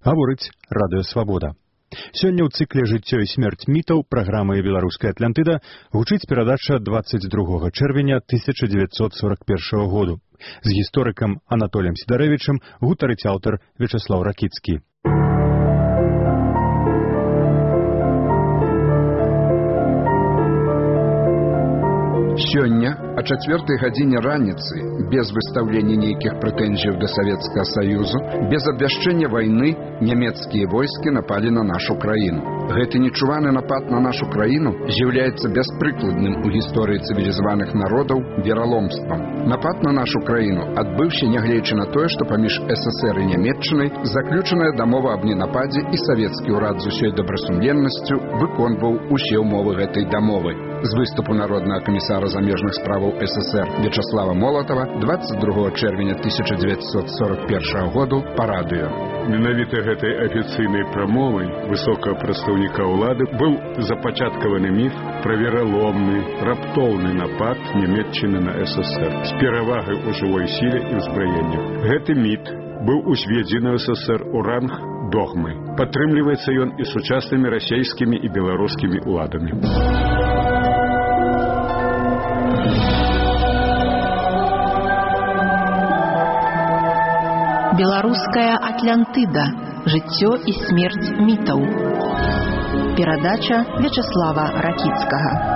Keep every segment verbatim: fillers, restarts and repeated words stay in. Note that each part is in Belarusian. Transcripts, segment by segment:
Гаворыць Радыё Свабода. Сёння ў цыкле «Жыццё і смерць мітаў» праграмы «Беларуская Атлантыда» гучыць перадача дваццаць другога чэрвеня тысяча дзевяцьсот сорок першага году. З гісторыкам Анатоліем Сідарэвічам гутарыць аўтар Вячаслаў Ракіцкі. Сёння о чацвёртай гадзіне раніцы, без выстаўлення нейкіх прэтэнзіяў да Савецкага Саюзу, без абвяшчэння вайны, нямецкія войскі напалі на нашу краіну. Гэты нечуваны напад на нашу краіну з'яўляецца бяспрыкладным у гісторыі цывілізаваных народаў вераломствам. Напад на нашу краіну адбыўся, нягледзячы на тое, што паміж СССР і Нямецчынай заключаная дамова аб ненападзе, і савецкі ўрад з усёй добрасумленнасцю выконваў усе ўмовы гэтай дамовы. З выступу народнага камісара замежных справаў СССР Вячаслава Молатава дваццаць другога чэрвеня тысяча дзевяцьсот сорок першага году па радыё. Менавіта гэтай афіцыйнай прамовай высокага прадстаўніка ўлады быў запачаткаваны міф пра вераломны, раптоўны напад Нямецчыны на СССР з перавагай у жывой сіле і ўзбраеннях. Гэты міф быў узведзены ў СССР у ранг догмы. Падтрымліваецца ён і сучаснымі расійскімі і беларускімі ўладамі. Беларуская Атлантыда. Жыццё і смерць мітаў. Перадача Вячаслава Ракіцкага.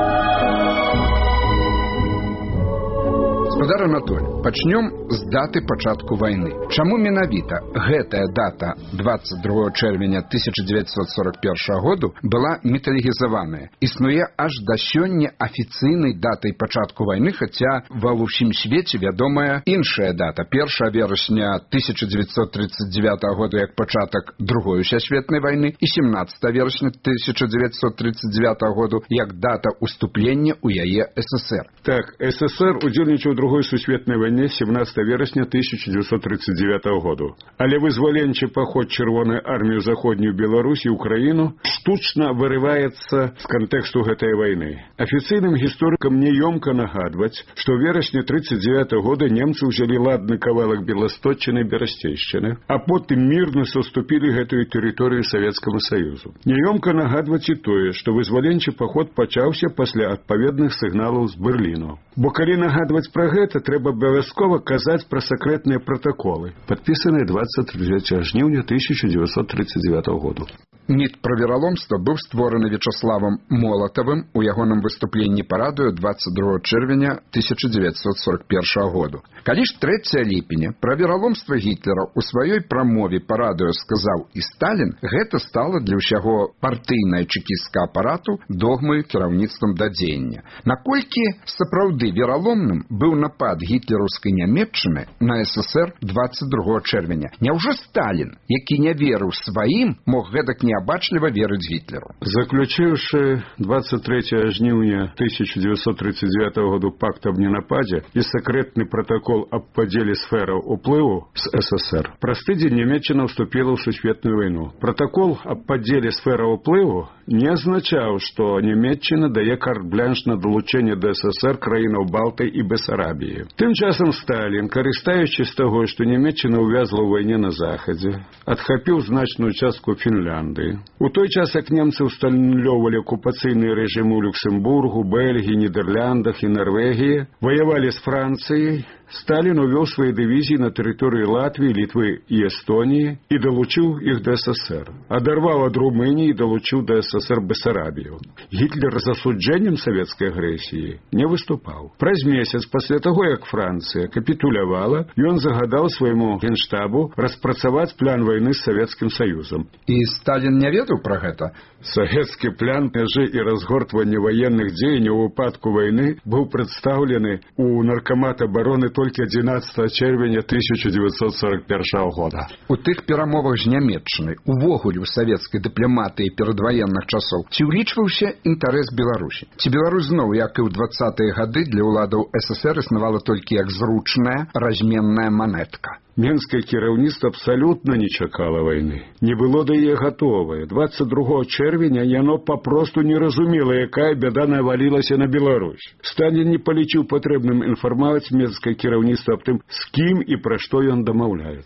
Гаспадар Анатоль, пачнём з даты пачатку вайны. Чаму менавіта гэтая дата дваццаць другога чэрвеня тысяча дзевяцьсот сорок першага году была міталогізаваная? Існуе аж да сёння афіцыйнай датай пачатку вайны, хаця ва ўсім свеце вядомая іншая дата. першага верасня тысяча дзевяцьсот тридцать девятага года як пачатак другой сусветнай вайны і семнадцатага верасня тысяча дзевяцьсот тридцать девятага году як дата уступлення ў яе СССР. Так, СССР удзельнічаў у другой сусветнай вайне семнадцатага верасня тысяча дзевяцьсот тридцать девятага году. Але вызваленчы паход Чырвонай арміі ў заходнюю Беларусь і Украіну штучна вырываецца з кантэксту гэтай вайны. Афіцыйным гісторыкам няёмка нагадваць, што ў верасні тридцать девятага года немцы ўзялі ладны кавалак Беласточчыны і Берасцейшчыны, а потым мірна саступілі гэтую тэрыторыю Савецкаму Саюзу. Няёмка нагадваць і тое, што вызваленчы паход пачаўся пасля адпаведных сігналаў з Берліну. Бо калі нагадваць пра гэта, трэба абавязкова казаць пра сакрэтныя пратаколы, падпісаныя дваццаць трэцяга жніўня тысяча дзевяцьсот тридцать девятага году. Міт пра вераломства быў створаны Вячаславам Молатавым у ягоным выступленні па радыё дваццаць другога чэрвеня тысяча дзевяцьсот сорок першага году. Калі ж трэцяга ліпеня пра вераломства Гітлера ў сваёй прамове па радыё сказаў і Сталін, гэта стала для ўсяго партыйнага чэкісцкага апарату догмай кіраўніцтвам да дзеяння. Наколькі сапраўды вераломным быў напад гітлераўскай Нямецчыны на СССР дваццаць другога чэрвеня? Няўжо Сталін, які не верыў сваім, мог гэтак неабачліва верыць Гітлеру? Заключыўшы дваццаць трэцяга жніўня тысяча дзевяцьсот тридцать девятага году пакт аб ненападзе і сакрэтны пратакол аб падзеле сфераў уплыву з СССР, праз тыдзень Нямецчына ўступіла ў сусветную вайну. Пратакол аб падзеле сфераў уплыву не азначаў, што Нямецчына дае карт-блянш на далучэнне да СССР краінаў Балтай і Бесарабіі. Тым часам Сталін, карыстаючись з таго, што Нямецчына ўвязла ў вайне на захадзе, адхапіў значную частку Фінляндыі. У той час, як немцы ўсталёўвалі акупацыйныя рэжымы ў Люксембургу, Бельгіі, Нідерландах і Нарвегіі, ваявалі з Францыяй, Сталін увёў свае дывізіі на тэрыторыі Латвіі, Літвы і Эстоніі і далучыў іх да СССР. Адарваў ад Румыніі і далучыў да СССР Бесарабію. Гітлер з асуджэннем савецкай агрэсіі не выступаў. Праз месяц пасля таго, як Францыя капітулявала, ён загадаў свайму генштабу распрацаваць план вайны з Савецкім Саюзам. І Сталін не ведаў пра гэта? Савецкі план мяжы і разгортвання ваенных дзеянняў у выпадку вайны быў прадстаўлены ў Наркамат абароны толькі адзінаццатага чэрвеня тысяча дзевяцьсот сорок першага года. У тых перамовах з Нямецчынай, увогуле ў савецкай дыпламатыі перадваенных часоў, ці ўлічваўся інтарэс Беларусі? Ці Беларусь зноў, як і ў двадцатыя гады, для ўладаў СССР існавала толькі як зручная разменная манетка? Менскае кіраўніцтва абсалютна не чакала вайны. Не было да яе гатовае. дваццаць другога чэрвеня яно папросту не разумела, якая бяда навалілася на Беларусь. Сталін не палічыў патрэбным інфармаваць менскае кіраўніцтва аб тым, з кім і пра што ён дамаўляецца.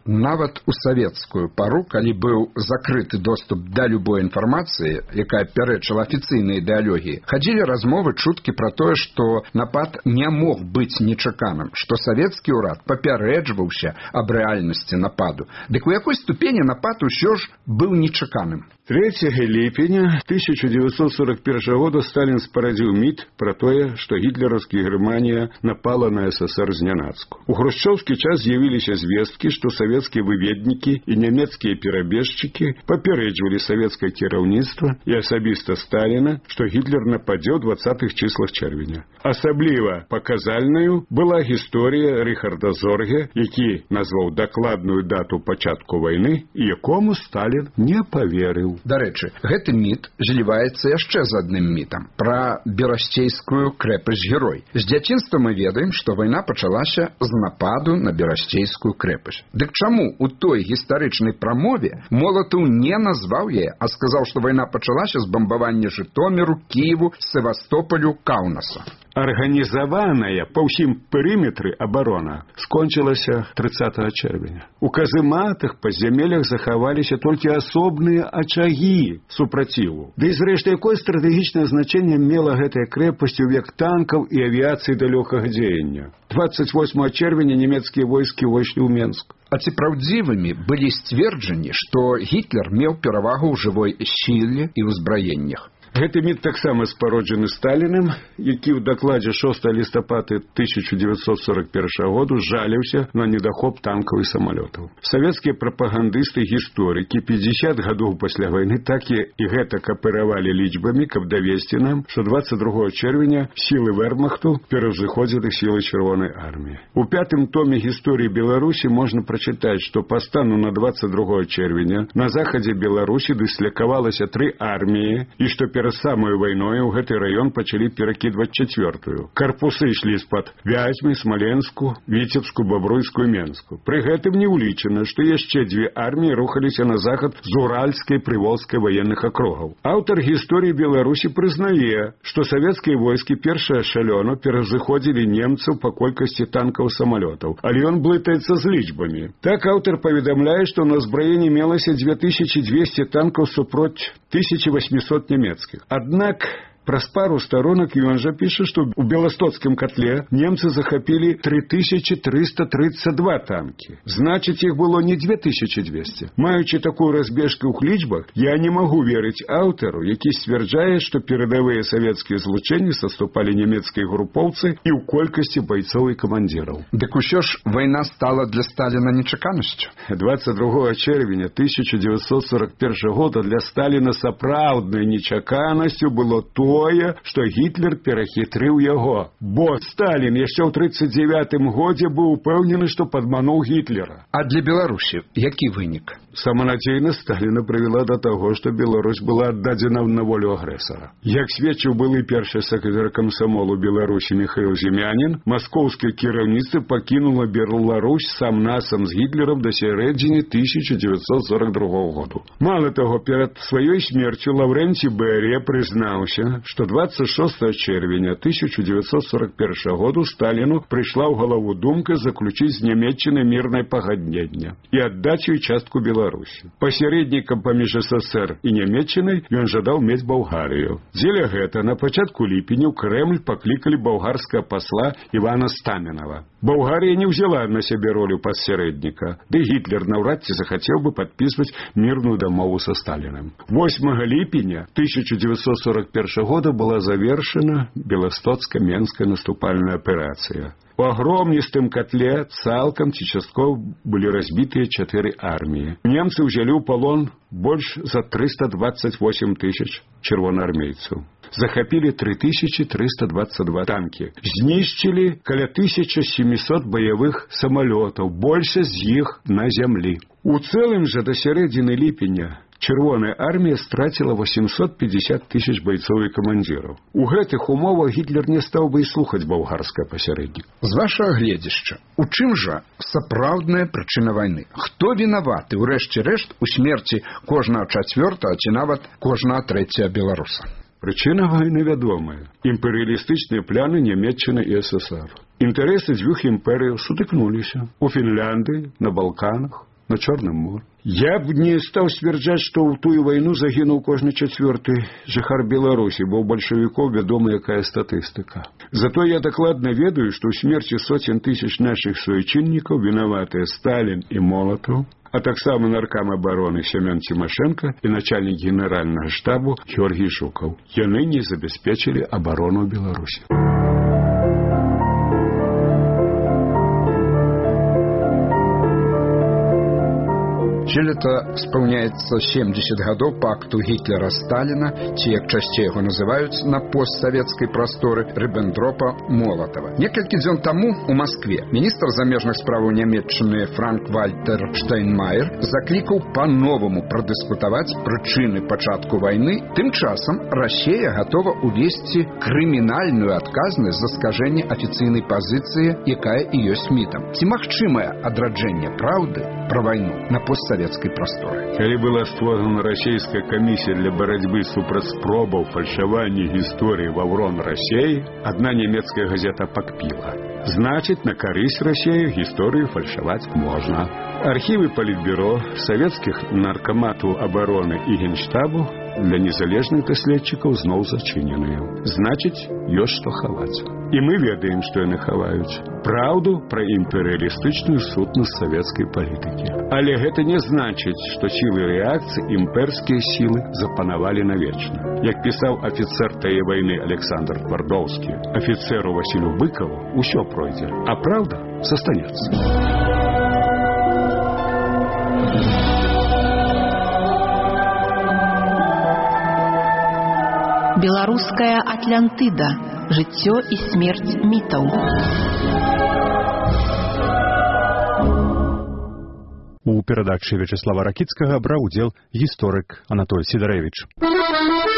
Нават у савецкую пару, калі быў закрыты доступ да любой інфармацыі, якая пярэчыла афіцыйнай ідэалогіі, хадзілі размовы, чуткі пра тое, што напад не мог быць нечаканым, што савецкі ўрад папярэджваўся аб рэальнасці нападу. Дык у якой ступені напад усё ж быў нечаканым? трэцяга ліпеня тысяча девятьсот сорок первого года Сталін спарадзіў міт пра тое, што гітлераўская Германія напала на СССР знянацку. У хрушчоўскі час з'явіліся звесткі, што савецкія выведнікі і нямецкія перабежчыкі папярэджвалі савецкае кіраўніцтва і асабіста Сталіна, што Гітлер нападзе ў двадцатых числах чэрвеня. Асабліва паказальнаю была гісторыя Рыхарда Зорге, які назваў дакладную дату пачатку вайны і якому Сталін не паверыў. Дарэчы, гэты міт зліваецца яшчэ з адным мітам пра берасцейскую крэпасць-герой. З дзяцінства мы ведаем, што вайна пачалася з нападу на берасцейскую крэпасць. Дык чаму у той гістарычнай прамове Молатаў не назваў яе, а сказаў, што вайна пачалася з бамбавання Жытоміру, Кіеву, Севастополю, Каўнаса? Арганізаваная па ўсім перыметры абарона скончылася трыццатага чэрвеня. У казематах па зямелях захаваліся толькі асобныя ачагі супраціву. Ды і зрэшты, якое стратэгічнае значэнне мела гэтая крэпасць у век танкаў і авіяцыі далёкага дзеяння? двадцать восьмого чэрвеня нямецкія войскі ўвайшлі ў Менск. А ці праўдзівымі былі сцверджанні, што Гітлер меў перавагу ў жывой сіле і ўзбраеннях? Гэты міт таксама спароджаны Сталінам, які ў дакладзе шостага лістапада тысяча девятьсот сорок первого году жаліўся на недахоп танкаў і самалётаў. Савецкія прапагандысты і гісторыкі пятьдесят гадоў пасля вайны так і гэтак аперавалі лічбамі, каб давесці нам, што двадцать другого чэрвеня сілы Вермахту пераўзыходзілі сілы Чырвонай арміі. У пятым томе гісторыі Беларусі можна прачытаць, што па стану на двадцать другого чэрвеня на захадзе Беларусі дыслякавалася тры арміі і што перад самой вайной у гэты раён пачалі перакідваць чацвёртую. Карпусы ішлі з-пад Вязьмы, Смаленску, Віцебску, Бабруйскую, Менску. Пры гэтым не ўлічана, што яшчэ дзве арміі рухаліся на захад з Уральскай, Прыволжскай ваенных акругаў. Аўтар гісторыі Беларусі прызнае, што савецкія войскі першае эшалёну перазыходзілі немцаў па колькасці танкаў і самалётаў, але ён блытаецца з лічбамі. Так аўтар паведамляе, што на ўзбраенні мелася две тысячи двести танкаў супроць тысячи восьмисот нямецкіх. Аднак праз пару сторонок ён жа піша, што ў Беластоцкім котле немцы захапілі три тысячи триста тридцать два танкі. Значыць, іх было не две тысячи двести. Маючы такую разбежку ў лічбах, я не магу верыць аўтару, які сцвярджае, што перадавыя савецкія злучэнні саступалі нямецкія групоўцы і ў колькасці байцоў і камандзіраў. Дык усё ж вайна стала для Сталіна нечаканасцю. двадцать другого чэрвеня тысяча девятьсот сорок первого года для Сталіна сапраўднай нечаканасцю было то, што Гітлер перахітрыў яго. Бо Сталін яшчэ ў тридцать девятым годзе быў упэўнены, што падмануў Гітлера. А для Беларусі які вынік? Саманадзейнасць Сталіна прывяла да таго, што Беларусь была аддадзена на волю агрэсара. Як сведчыў былы першы сакратар камсамолу Беларусі Міхаіл Зімянін, маскоўскае кіраўніцтва пакінула Беларусь сам-насам з Гітлерам да сярэдзіны тысяча девятьсот сорок другого году. Мала таго, перад сваёй смерцю Лаўрэнці Берыя прызнаўся, што двадцать шостого чэрвеня тысяча девятьсот сорок первого году Сталіну прыйшла ў галаву думка заключыць з Нямецчынай мірнае пагадненне і аддаць ёй частку Беларусі. Пасярэднікам паміж СССР і Нямецчынай ён жадаў мець Балгарыю. Дзеля гэта на пачатку ліпеня ў Крэмль паклікалі балгарскага пасла Івана Стаменава. Балгарія не ўзяла на сябе ролю пасярэдніка, ды Гітлер наўрад ці захацеў бы падпісваць мірную дамову са Сталіным. восьмага ліпеня тысяча девятьсот сорок первого года была завершена Беластоцка-Менская наступальная операция. У агромністым котле цалкам ці часткова былі разбітыя чатыры арміі. Немцы ўзялі ў палон больш за триста двадцать восемь тысяч чырвонаармейцаў. Захапілі три тысячи триста двадцать два танкі. Знішчылі каля тысяча семьсот баявых самалётаў, большасць з іх на зямлі. У цэлым жа да сярэдзіны ліпеня Чырвоная армія страціла восемьсот пятьдесят тысяч бойцоў і камандзіраў. У гэтых умовах Гітлер не стаў бы і слухаць балгарскае пасярэднік. З вашага гледзяшча, у чым жа сапраўдная прычына вайны? Хто вінаваты, урэшце рэшт, у смерці кожнага чацвёртага ці нават кожнага трэцяга беларуса? Прычына вайны вядомая. Імперыялістычныя пляны Нямецчыны і СССР. Інтарэсы дзвюх імперыяў сутыкнуліся. У Фінляндыі, на Балканах, на Чорным моры. Я б не стаў сцвярджаць, што ў тую вайну загінуў кожны чацвёрты жыхар Беларусі, бо ў бальшавікоў вядома якая статыстыка. Зато я дакладна ведаю, што ў смерці соцень тысяч нашых суайчыннікаў вінаватыя Сталін і Молатаў, а таксама наркам абароны Семён Цімашэнка і начальнік генеральнага штабу Георгій Жукаў. Яны не забяспечылі абарону Беларусі. Сёлета спаўняецца семьдесят гадоў пакту Гітлера-Сталіна, ці, як часцей яго называюць на постсавецкай прасторы, Ріббентропа-Молатава. Некалькі дзён таму у Маскве міністр замежных справаў Нямецчыны Франк-Вальтер Штайнмаер заклікаў па-новаму прадыскутаваць прычыны пачатку вайны. Тым часам Расія гатова увесці крымінальную адказнасць за скажэнне афіцыйнай пазіцыі, якая і ёсць мітам. Ці магчымае адраджэнне праўды пра вайну на постсавецкай прасторы? Калі была створана расійская камісія для барацьбы супраць спробаў фальшавання гісторыі ваўрон Расіі, адна нямецкая газета пакпіла. Значыць, на карысць Расіі гісторыю фальшаваць можна. Архівы палітбюро, савецкіх наркаматаў абароны і генштабу для незалежных даследчыкаў зноў зачыненыя. Значыць, ёсць што хаваць. І мы ведаем, што яны хаваюць. Праўду пра імперыялістычную сутнасць савецкай палітыкі. Але гэта не значыць, што сілы рэакцыі імперскія сілы запанавалі навечна. Як пісаў афіцэр тае вайны Александр Твардоўскі, афіцэру Васілю Быкаву усё пройдзе, а праўда застанецца. Беларуская Атлантыда. Жыццё і смерць мітаў. У перадачы Вячеслава Ракіцкага браў удзел гісторык Анатоль Сідарэвіч.